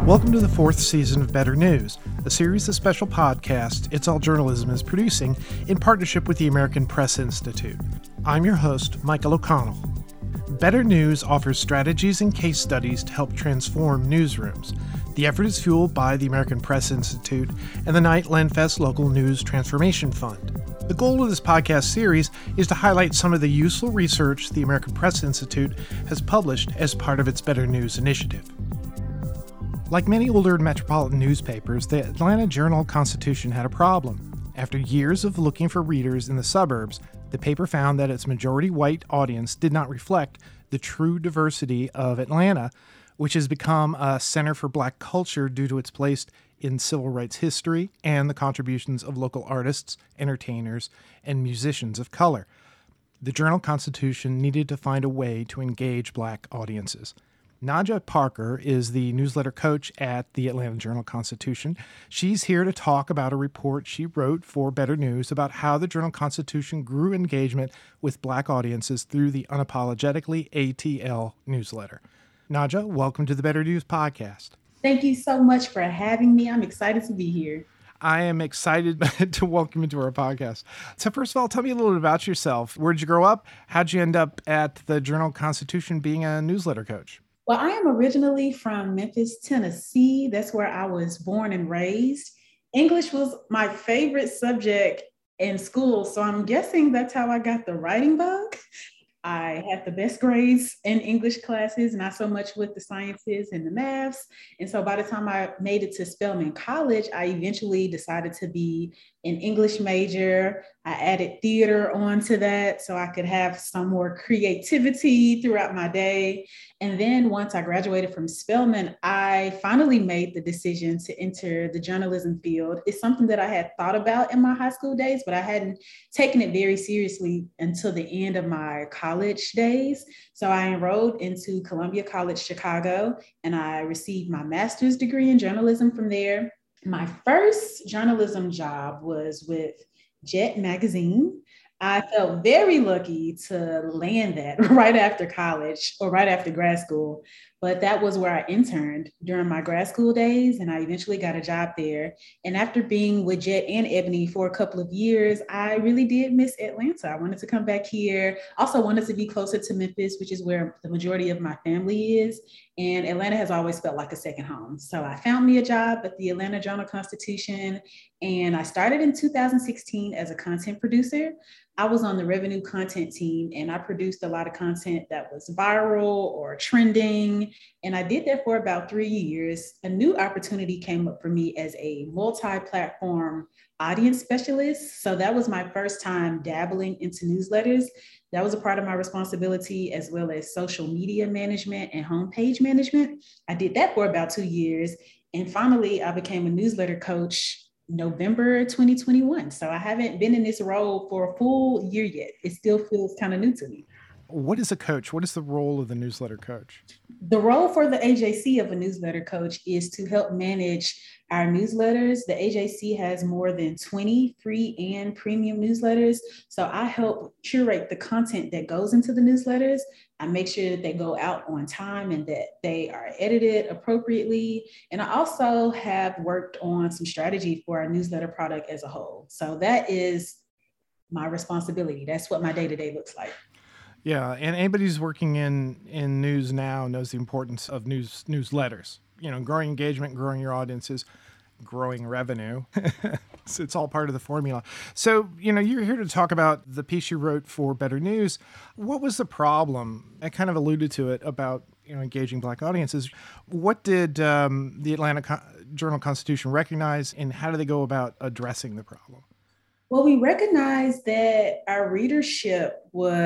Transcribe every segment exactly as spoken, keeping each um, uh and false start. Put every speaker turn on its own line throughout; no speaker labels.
Welcome to the fourth season of Better News, a series of special podcasts It's All Journalism is producing in partnership with the American Press Institute. I'm your host, Michael O'Connell. Better News offers strategies and case studies to help transform newsrooms. The effort is fueled by the American Press Institute and the Knight Lenfest Local News Transformation Fund. The goal of this podcast series is to highlight some of the useful research the American Press Institute has published as part of its Better News initiative. Like many older metropolitan newspapers, the Atlanta Journal-Constitution had a problem. After years of looking for readers in the suburbs, the paper found that its majority white audience did not reflect the true diversity of Atlanta, which has become a center for black culture due to its place in civil rights history and the contributions of local artists, entertainers, and musicians of color. The Journal-Constitution needed to find a way to engage black audiences. Nadja Parker is the newsletter coach at the Atlanta Journal-Constitution. She's here to talk about a report she wrote for Better News about how the Journal-Constitution grew engagement with black audiences through the Unapologetically A T L newsletter. Nadja, welcome to the Better News podcast.
Thank you so much for having me. I'm excited to be here.
I am excited to welcome you to our podcast. So first of all, tell me a little bit about yourself. Where did you grow up? How'd you end up at the Journal-Constitution being a newsletter coach?
Well, I am originally from Memphis, Tennessee. That's where I was born and raised. English was my favorite subject in school, so I'm guessing that's how I got the writing bug. I had the best grades in English classes, not so much with the sciences and the maths. And so by the time I made it to Spelman College, I eventually decided to be an English major. I added theater onto that so I could have some more creativity throughout my day. And then once I graduated from Spelman, I finally made the decision to enter the journalism field. It's something that I had thought about in my high school days, but I hadn't taken it very seriously until the end of my college days. So I enrolled into Columbia College Chicago, and I received my master's degree in journalism from there. My first journalism job was with Jet Magazine. I felt very lucky to land that right after college or right after grad school, but that was where I interned during my grad school days, and I eventually got a job there. And after being with Jet and Ebony for a couple of years, I really did miss Atlanta. I wanted to come back here. Also wanted to be closer to Memphis, which is where the majority of my family is. And Atlanta has always felt like a second home. So I found me a job at the Atlanta Journal-Constitution, and I started in two thousand sixteen as a content producer. I was on the revenue content team, and I produced a lot of content that was viral or trending. And I did that for about three years. A new opportunity came up for me as a multi-platform audience specialist. So that was my first time dabbling into newsletters. That was a part of my responsibility, as well as social media management and homepage management. I did that for about two years. And finally, I became a newsletter coach November twenty twenty-one. So I haven't been in this role for a full year yet. It still feels kind of new to me.
What is a coach? What is the role of the newsletter coach?
The role for the A J C of a newsletter coach is to help manage our newsletters. The A J C has more than twenty free and premium newsletters. So I help curate the content that goes into the newsletters. I make sure that they go out on time and that they are edited appropriately. And I also have worked on some strategy for our newsletter product as a whole. So that is my responsibility. That's what my day-to-day looks like.
Yeah, and anybody who's working in, in news now knows the importance of news newsletters. You know, growing engagement, growing your audiences, growing revenue. So it's all part of the formula. So, you know, you're here to talk about the piece you wrote for Better News. What was the problem? I kind of alluded to it about, you know, engaging black audiences. What did um, the Atlanta Co- Journal-Constitution recognize, and how do they go about addressing the problem?
Well, we recognized that our readership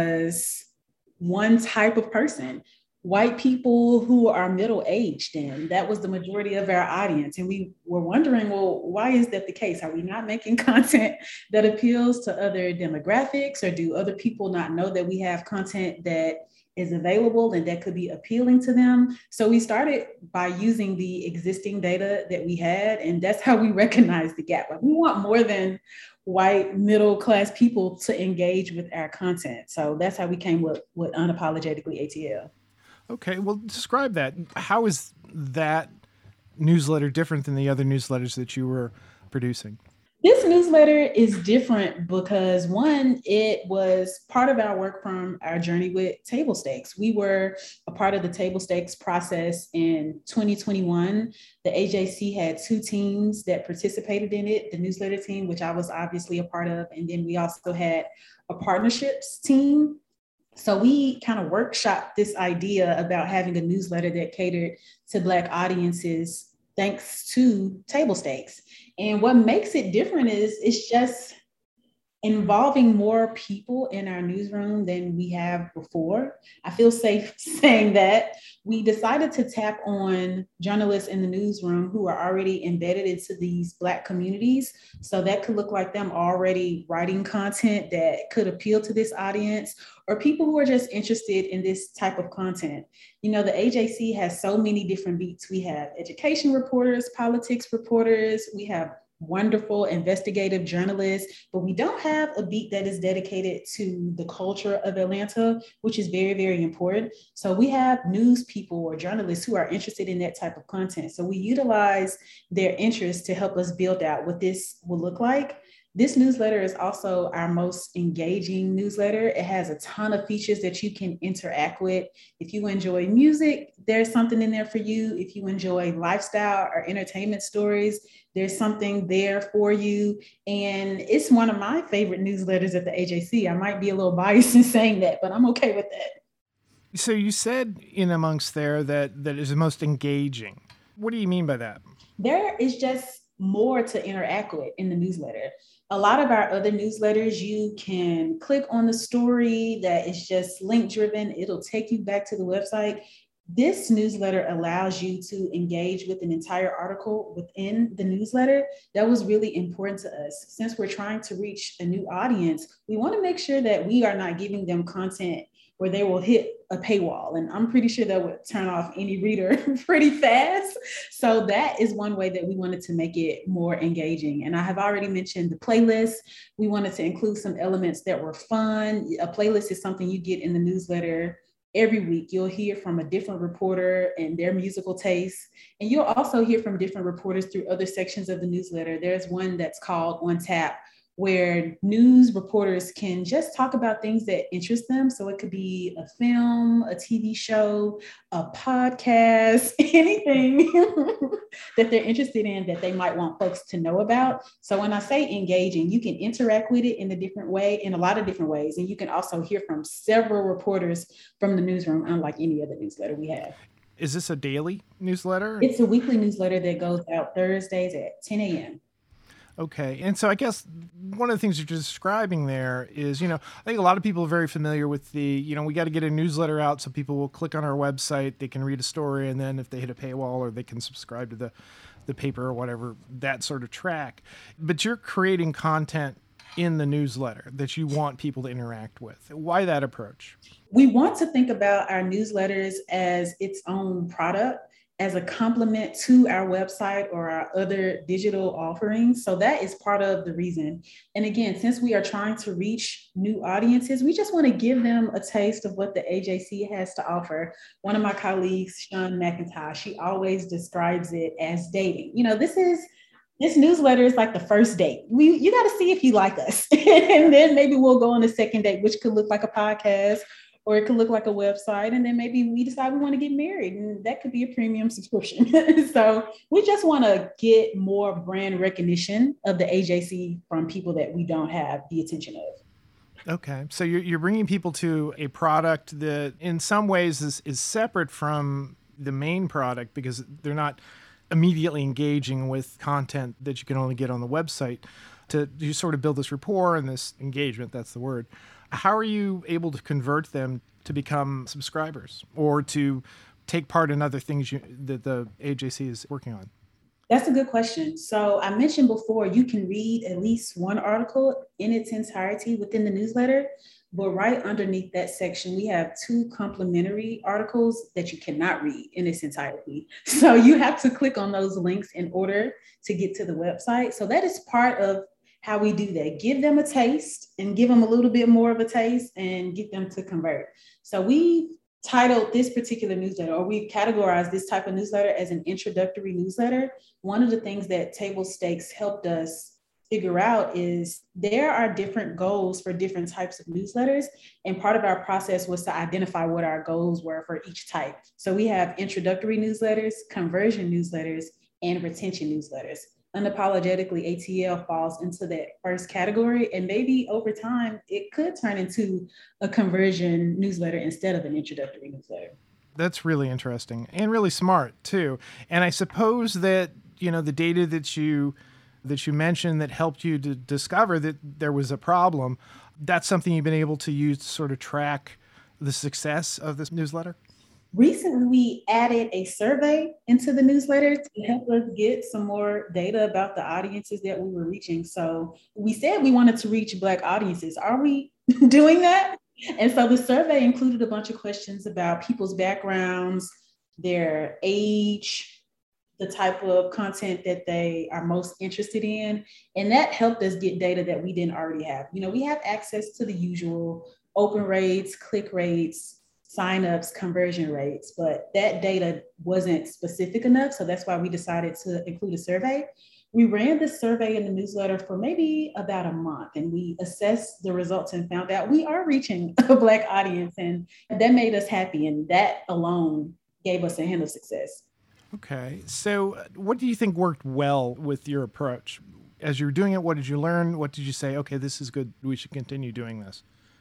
was one type of person, white people who are middle-aged, and that was the majority of our audience. And we were wondering, well, why is that the case? Are we not making content that appeals to other demographics, or do other people not know that we have content that is available and that could be appealing to them? So we started by using the existing data that we had, and that's how we recognized the gap. Like, we want more than white middle-class people to engage with our content. So that's how we came with, with Unapologetically A T L.
Okay, well, describe that. How is that newsletter different than the other newsletters that you were producing?
This newsletter is different because one, it was part of our work from our journey with Table Stakes. We were a part of the Table Stakes process in twenty twenty-one. The A J C had two teams that participated in it, the newsletter team, which I was obviously a part of, and then we also had a partnerships team. So we kind of workshopped this idea about having a newsletter that catered to Black audiences thanks to Table Stakes. And what makes it different is it's just involving more people in our newsroom than we have before. I feel safe saying that. We decided to tap on journalists in the newsroom who are already embedded into these Black communities. So that could look like them already writing content that could appeal to this audience, or people who are just interested in this type of content. You know, the A J C has so many different beats. We have education reporters, politics reporters, we have wonderful investigative journalists, but we don't have a beat that is dedicated to the culture of Atlanta, which is very, very important. So we have news people or journalists who are interested in that type of content. So we utilize their interest to help us build out what this will look like. This newsletter is also our most engaging newsletter. It has a ton of features that you can interact with. If you enjoy music, there's something in there for you. If you enjoy lifestyle or entertainment stories, there's something there for you. And it's one of my favorite newsletters at the A J C. I might be a little biased in saying that, but I'm okay with that.
So you said in amongst there that that is the most engaging. What do you mean by that?
There is just more to interact with in the newsletter. A lot of our other newsletters, you can click on the story that is just link driven. It'll take you back to the website. This newsletter allows you to engage with an entire article within the newsletter. That was really important to us. Since we're trying to reach a new audience, we want to make sure that we are not giving them content where they will hit a paywall. And I'm pretty sure that would turn off any reader pretty fast. So that is one way that we wanted to make it more engaging. And I have already mentioned the playlist. We wanted to include some elements that were fun. A playlist is something you get in the newsletter every week. You'll hear from a different reporter and their musical tastes. And you'll also hear from different reporters through other sections of the newsletter. There's one that's called On Tap, where news reporters can just talk about things that interest them. So it could be a film, a T V show, a podcast, anything that they're interested in that they might want folks to know about. So when I say engaging, you can interact with it in a different way, in a lot of different ways. And you can also hear from several reporters from the newsroom, unlike any other newsletter we have.
Is this a daily newsletter?
It's a weekly newsletter that goes out Thursdays at ten a.m.
Okay. And so I guess one of the things you're describing there is, you know, I think a lot of people are very familiar with the, you know, we got to get a newsletter out so people will click on our website, they can read a story, and then if they hit a paywall or they can subscribe to the, the paper or whatever, that sort of track. But you're creating content in the newsletter that you want people to interact with. Why that approach?
We want to think about our newsletters as its own product, as a complement to our website or our other digital offerings. So that is part of the reason. And again, since we are trying to reach new audiences, we just want to give them a taste of what the A J C has to offer. One of my colleagues, Sean McIntosh, she always describes it as dating. You know, this is This newsletter is like the first date. We, you got to see if you like us. And then maybe we'll go on a second date, which could look like a podcast, or it could look like a website. And then maybe we decide we want to get married, and that could be a premium subscription. So we just want to get more brand recognition of the A J C from people that we don't have the attention of.
Okay. So you're, you're bringing people to a product that in some ways is, is separate from the main product because they're not immediately engaging with content that you can only get on the website. To you sort of build this rapport and this engagement, that's the word. How are you able to convert them to become subscribers or to take part in other things you, that the A J C is working on?
That's a good question. So I mentioned before, you can read at least one article in its entirety within the newsletter, but right underneath that section, we have two complementary articles that you cannot read in its entirety. So you have to click on those links in order to get to the website. So that is part of how we do that. Give them a taste and give them a little bit more of a taste and get them to convert. So we titled this particular newsletter, or we categorized this type of newsletter as an introductory newsletter, one of the things that Table Stakes helped us figure out is there are different goals for different types of newsletters. And part of our process was to identify what our goals were for each type. So we have introductory newsletters, conversion newsletters, and retention newsletters. Unapologetically, A T L falls into that first category, and maybe over time it could turn into a conversion newsletter instead of an introductory newsletter.
That's really interesting and really smart too. And I suppose that, you know, the data that you that you mentioned that helped you to discover that there was a problem, that's something you've been able to use to sort of track the success of this newsletter?
Recently, we added a survey into the newsletter to help us get some more data about the audiences that we were reaching. So we said we wanted to reach Black audiences. Are we doing that? And so the survey included a bunch of questions about people's backgrounds, their age, the type of content that they are most interested in. And that helped us get data that we didn't already have. You know, we have access to the usual open rates, click rates, signups, conversion rates, but that data wasn't specific enough. So that's why we decided to include a survey. We ran this survey in the newsletter for maybe about a month, and we assessed the results and found out we are reaching a Black audience, and that made us happy. And that alone gave us a hint of success.
Okay. So what do you think worked well with your approach? As you were doing it, what did you learn? What did you say, okay, this is good, we should continue doing this?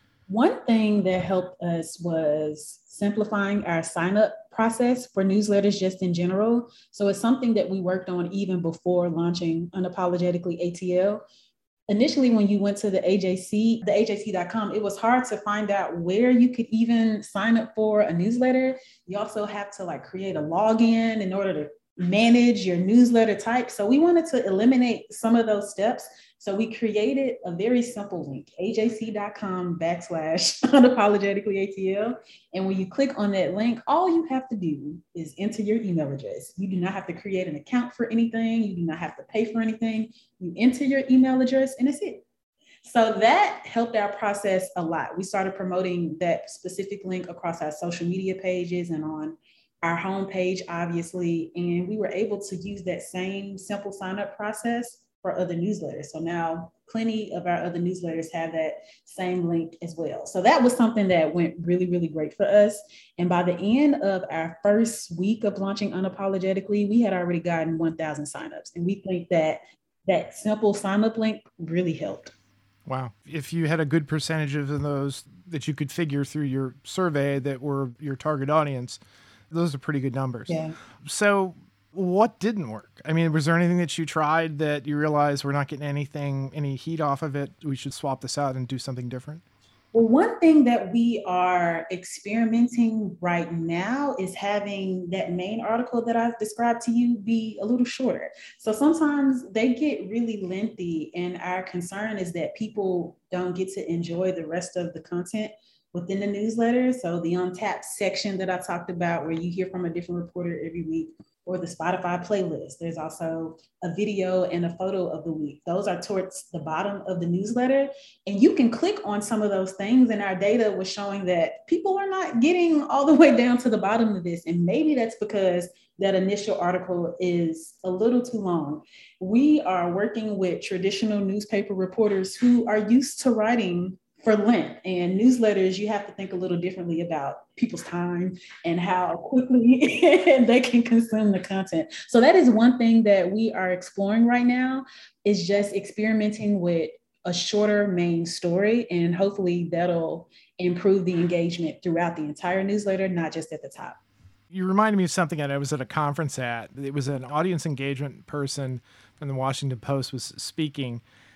One thing that helped us was simplifying our sign-up process for newsletters just in general. So it's something that we worked on even before launching Unapologetically A T L. Initially, when you went to the A J C, the A J C dot com, it was hard to find out where you could even sign up for a newsletter. You also have to like create a login in order to manage your newsletter type. So we wanted to eliminate some of those steps. So we created a very simple link, A J C dot com backslash unapologetically A T L. And when you click on that link, all you have to do is enter your email address. You do not have to create an account for anything. You do not have to pay for anything. You enter your email address and it's it. So that helped our process a lot. We started promoting that specific link across our social media pages and on our homepage, obviously. And we were able to use that same simple sign-up process for other newsletters. So now plenty of our other newsletters have that same link as well. So that was something that went really, really great for us. And by the end of our first week of launching Unapologetically, we had already gotten one thousand signups. And we think that that simple sign-up link really helped.
Wow. If you had a good percentage of those that you could figure through your survey that were your target audience, those are pretty good numbers.
Yeah.
So what didn't work? I mean, was there anything that you tried that you realized we're not getting anything, any heat off of it? We should swap this out and do something different?
Well, one thing that we are experimenting right now is having that main article that I've described to you be a little shorter. So sometimes they get really lengthy, and our concern is that people don't get to enjoy the rest of the content within the newsletter. So the Untapped section that I talked about, where you hear from a different reporter every week, or the Spotify playlist. There's also a video and a photo of the week. Those are towards the bottom of the newsletter. And you can click on some of those things, and our data was showing that people are not getting all the way down to the bottom of this. And maybe that's because that initial article is a little too long. We are working with traditional newspaper reporters who are used to writing for length, and newsletters, you have to think a little differently about people's time and how quickly they can consume the content. So that is one thing that we are exploring right now, is just experimenting with a shorter main story, and hopefully that'll improve the engagement throughout the entire newsletter, not just at the top.
You reminded me of something that I was at a conference at. It was an audience engagement person from the Washington Post was speaking.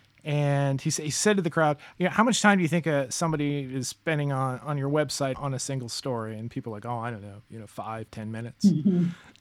And he, he said to the crowd, you know, how much time do you think uh, somebody is spending on, on your website on a single story? And people are like, oh, I don't know, you know, five, ten minutes. Mm-hmm.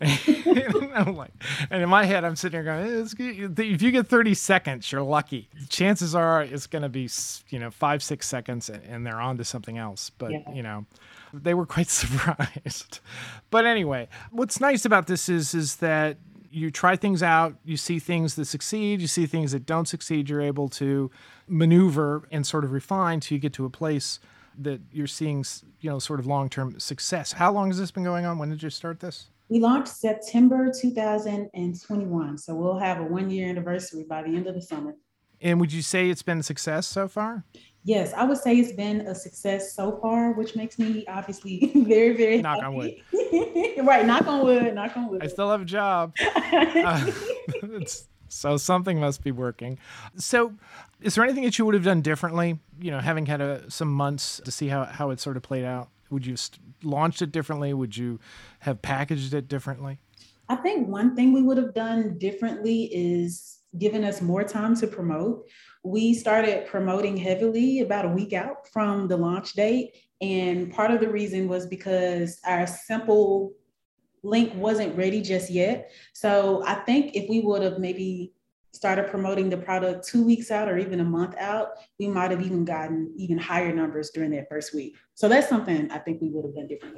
and, I'm like, and in my head, I'm sitting here going, it's good. If you get thirty seconds, you're lucky. Chances are it's going to be, you know, five, six seconds and, and they're on to something else. But, yeah. you know, they were quite surprised. But anyway, what's nice about this is, is that you try things out, you see things that succeed, you see things that don't succeed, you're able to maneuver and sort of refine till you get to a place that you're seeing, you know, sort of long-term success. How long has this been going on? When did you start this?
We launched September two thousand twenty-one. So we'll have a one year anniversary by the end of the summer.
And would you say it's been a success so far?
Yes, I would say it's been a success so far, which makes me obviously very, very
knock
happy.
on wood.
Right, knock on wood, knock on wood.
I still have a job. uh, it's, so something must be working. So is there anything that you would have done differently, you know, having had a, some months to see how, how it sort of played out? Would you have launched it differently? Would you have packaged it differently?
I think one thing we would have done differently is given us more time to promote. We started promoting heavily about a week out from the launch date. And part of the reason was because our simple link wasn't ready just yet. So I think if we would have maybe started promoting the product two weeks out or even a month out, we might have even gotten even higher numbers during that first week. So that's something I think we would have done differently.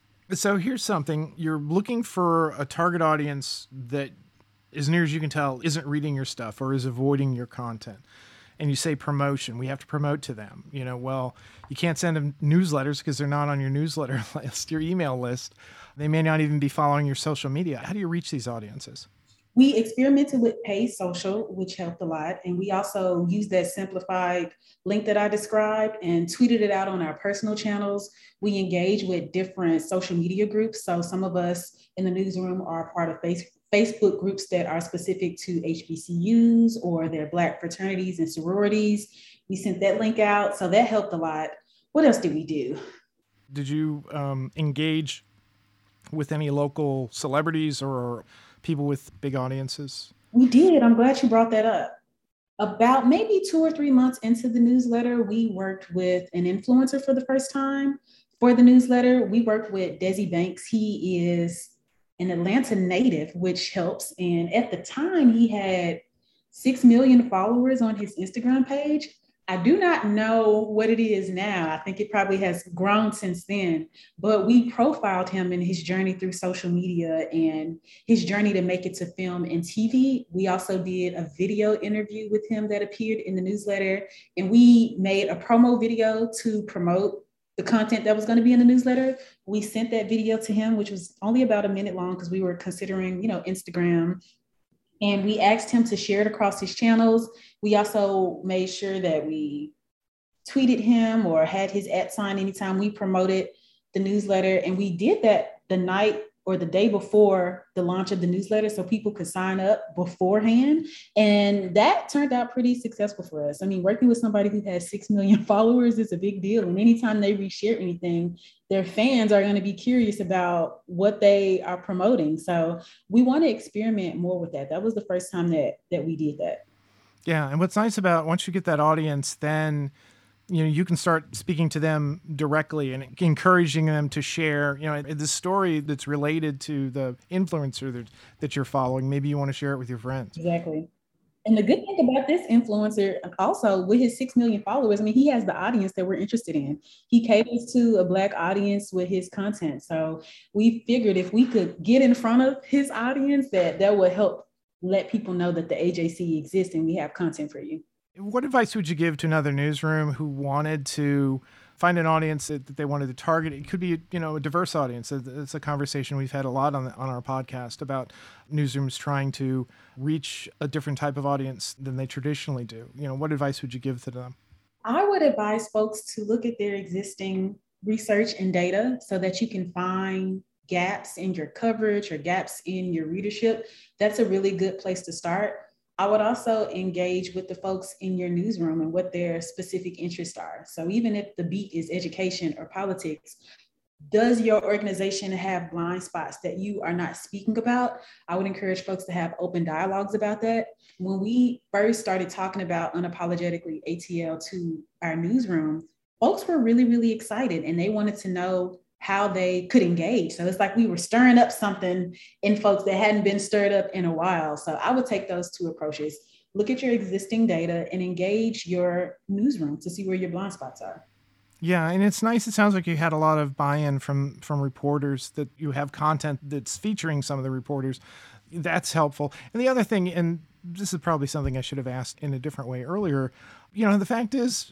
So here's something. You're looking for a target audience that, as near as you can tell, isn't reading your stuff or is avoiding your content. And you say promotion, we have to promote to them. You know, well, you can't send them newsletters because they're not on your newsletter list, your email list. They may not even be following your social media. How do you reach these audiences?
We experimented with paid social, which helped a lot. And we also used that simplified link that I described and tweeted it out on our personal channels. We engage with different social media groups. So some of us in the newsroom are part of Facebook. Facebook groups that are specific to H B C Us or their Black fraternities and sororities. We sent that link out, so that helped a lot. What else did we do?
Did you um, engage with any local celebrities or people with big audiences?
We did. I'm glad you brought that up. About maybe two or three months into the newsletter, we worked with an influencer for the first time. For the newsletter, we worked with Desi Banks. He is an Atlanta native, which helps. And at the time, he had six million followers on his Instagram page. I do not know what it is now. I think it probably has grown since then, but we profiled him in his journey through social media and his journey to make it to film and T V. We also did a video interview with him that appeared in the newsletter, and we made a promo video to promote the content that was going to be in the newsletter. We sent that video to him, which was only about a minute long because we were considering, you know, Instagram. And we asked him to share it across his channels. We also made sure that we tweeted him or had his at sign anytime we promoted the newsletter. And we did that the night or the day before the launch of the newsletter so people could sign up beforehand. And that turned out pretty successful for us. I mean, working with somebody who has six million followers is a big deal. And anytime they reshare anything, their fans are going to be curious about what they are promoting. So we want to experiment more with that. That was the first time that, that we did that.
Yeah. And what's nice about once you get that audience, then you know, you can start speaking to them directly and encouraging them to share, you know, the story that's related to the influencer that, that you're following. Maybe you want to share it with your friends.
Exactly. And the good thing about this influencer also with his six million followers, I mean, he has the audience that we're interested in. He caters to a Black audience with his content. So we figured if we could get in front of his audience, that that would help let people know that the A J C exists and we have content for you.
What advice would you give to another newsroom who wanted to find an audience that, that they wanted to target? It could be, you know, a diverse audience. It's a conversation we've had a lot on the, on our podcast about newsrooms trying to reach a different type of audience than they traditionally do. You know, what advice would you give to them?
I would advise folks to look at their existing research and data so that you can find gaps in your coverage or gaps in your readership. That's a really good place to start. I would also engage with the folks in your newsroom and what their specific interests are. So even if the beat is education or politics, does your organization have blind spots that you are not speaking about? I would encourage folks to have open dialogues about that. When we first started talking about unapologetically A T L to our newsroom, folks were really, really excited and they wanted to know how they could engage. So it's like we were stirring up something in folks that hadn't been stirred up in a while. So I would take those two approaches. Look at your existing data and engage your newsroom to see where your blind spots are.
Yeah, and it's nice. It sounds like you had a lot of buy-in from from reporters, that you have content that's featuring some of the reporters. That's helpful. And the other thing, and this is probably something I should have asked in a different way earlier, you know, the fact is,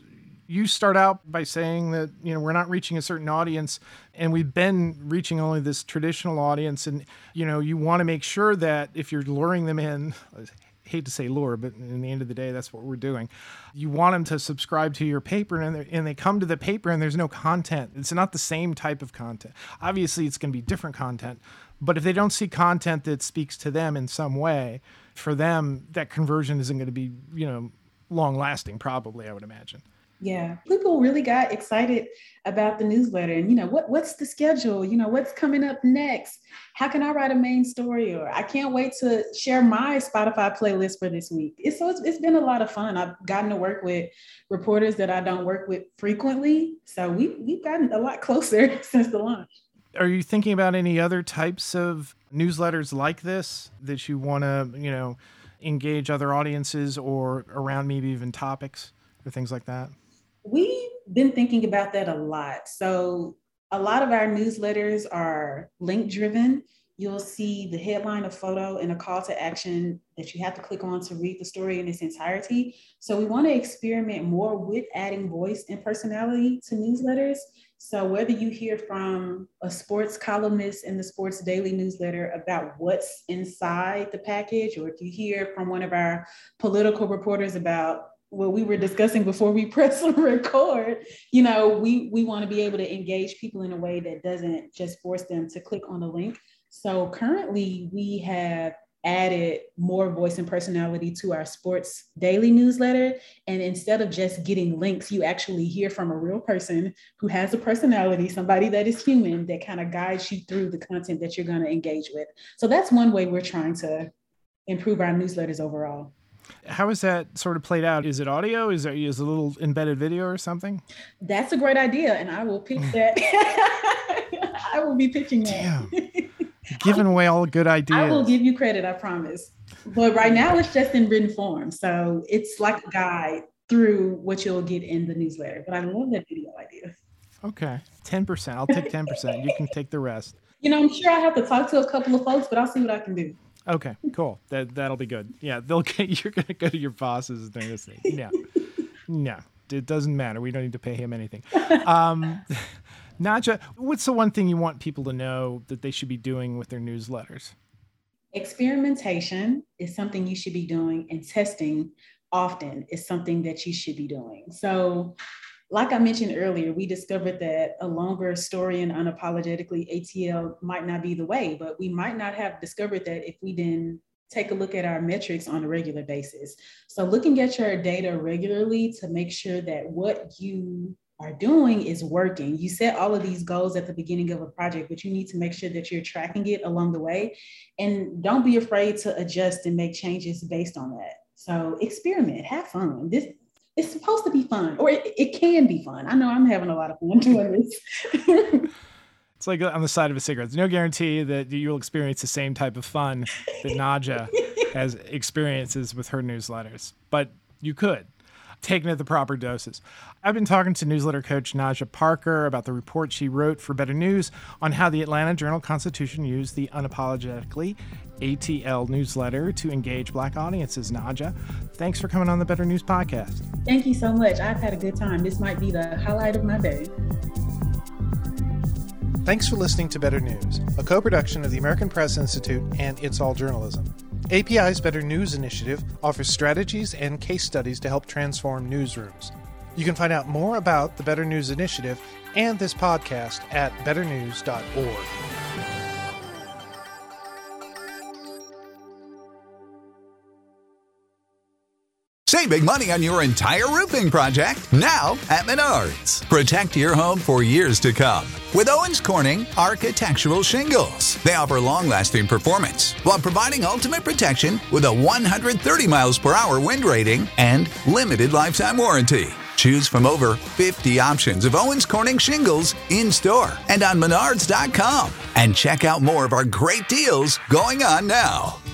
You start out by saying that, you know, we're not reaching a certain audience, and we've been reaching only this traditional audience. And, you know, you want to make sure that if you're luring them in, I hate to say lure, but in the end of the day, that's what we're doing. You want them to subscribe to your paper, and, and they come to the paper and there's no content. It's not the same type of content. Obviously, it's going to be different content. But if they don't see content that speaks to them in some way, for them, that conversion isn't going to be, you know, long lasting, probably, I would imagine.
Yeah, people really got excited about the newsletter and, you know, what what's the schedule? You know, what's coming up next? How can I write a main story? Or I can't wait to share my Spotify playlist for this week. It's, so it's, it's been a lot of fun. I've gotten to work with reporters that I don't work with frequently. So we, we've gotten a lot closer since the launch.
Are you thinking about any other types of newsletters like this that you want to, you know, engage other audiences or around maybe even topics or things like that?
We've been thinking about that a lot. So a lot of our newsletters are link driven. You'll see the headline, a photo, and a call to action that you have to click on to read the story in its entirety. So we want to experiment more with adding voice and personality to newsletters. So whether you hear from a sports columnist in the Sports Daily newsletter about what's inside the package, or if you hear from one of our political reporters about what we were discussing before we press record, you know, we, we want to be able to engage people in a way that doesn't just force them to click on a link. So currently we have added more voice and personality to our Sports Daily newsletter. And instead of just getting links, you actually hear from a real person who has a personality, somebody that is human, that kind of guides you through the content that you're going to engage with. So that's one way we're trying to improve our newsletters overall.
How is that sort of played out? Is it audio? Is there is a little embedded video or something?
That's a great idea. And I will pitch that. I will be pitching that.
Damn. Giving away all the good ideas.
I will give you credit, I promise. But right now it's just in written form. So it's like a guide through what you'll get in the newsletter. But I love that video idea.
Okay. ten percent. I'll take ten percent. You can take the rest.
You know, I'm sure I have to talk to a couple of folks, but I'll see what I can do.
Okay, cool. That, that'll be good. Yeah, they'll get, you're going to go to your bosses and they're going to say, no, no, it doesn't matter. We don't need to pay him anything. Um, Nadja, what's the one thing you want people to know that they should be doing with their newsletters?
Experimentation is something you should be doing, and testing often is something that you should be doing. So like I mentioned earlier, we discovered that a longer story and unapologetically A T L might not be the way, but we might not have discovered that if we didn't take a look at our metrics on a regular basis. So looking at your data regularly to make sure that what you are doing is working. You set all of these goals at the beginning of a project, but you need to make sure that you're tracking it along the way. And don't be afraid to adjust and make changes based on that. So experiment, have fun. This It's supposed to be fun, or it, it can be fun. I know I'm having a lot of fun doing this.
It's like on the side of a cigarette. There's no guarantee that you'll experience the same type of fun that Nadja has experiences with her newsletters, but you could, taken at the proper doses. I've been talking to newsletter coach Nadja Parker about the report she wrote for Better News on how the Atlanta Journal-Constitution used the Unapologetically A T L newsletter to engage Black audiences. Nadja, thanks for coming on the Better News podcast.
Thank you so much. I've had a good time. This might be the highlight of my day.
Thanks for listening to Better News, a co-production of the American Press Institute and It's All Journalism. A P I's Better News initiative offers strategies and case studies to help transform newsrooms. You can find out more about the Better News initiative and this podcast at better news dot org.
Save big money on your entire roofing project now at Menards. Protect your home for years to come with Owens Corning Architectural Shingles. They offer long-lasting performance while providing ultimate protection with a one hundred thirty miles per hour wind rating and limited lifetime warranty. Choose from over fifty options of Owens Corning shingles in-store and on menards dot com. And check out more of our great deals going on now.